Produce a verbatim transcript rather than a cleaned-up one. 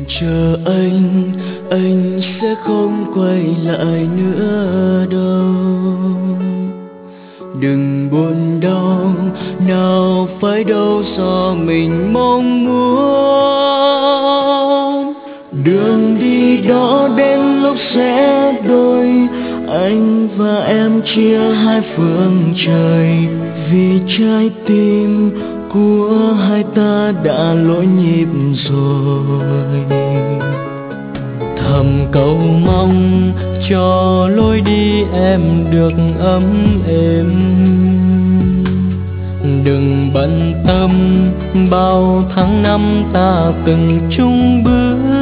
chờ anh, anh sẽ không quay lại nữa đâu. Đừng buồn đau, nào phải đâu do mình mong muốn. Đường đi đó đến lúc sẽ đôi, anh và em chia hai phương trời. Vì trái tim của hai ta đã lỗi nhịp rồi. Thầm cầu mong cho lối đi em được ấm êm. Đừng bận tâm bao tháng năm ta từng chung bước.